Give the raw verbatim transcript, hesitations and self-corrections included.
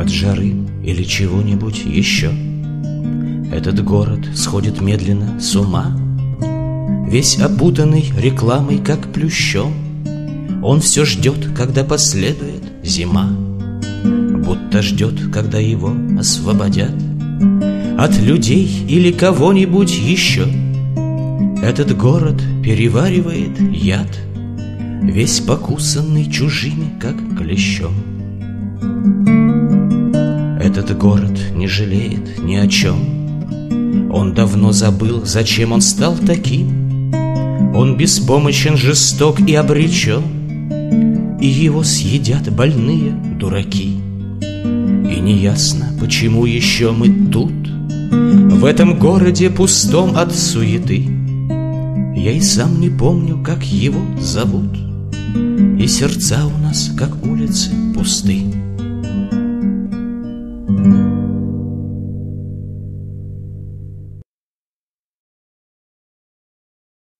от жары или чего-нибудь еще. Этот город сходит медленно с ума, весь опутанный рекламой, как плющом. Он все ждет, когда последует зима, будто ждет, когда его освободят от людей или кого-нибудь еще. Этот город переваривает яд, весь покусанный чужими, как клещом. Этот город не жалеет ни о чем. Он давно забыл, зачем он стал таким. Он беспомощен, жесток и обречен, и его съедят больные дураки. И неясно, почему еще мы тут, в этом городе пустом от суеты. Я и сам не помню, как его зовут, и сердца у нас, как улицы, пусты.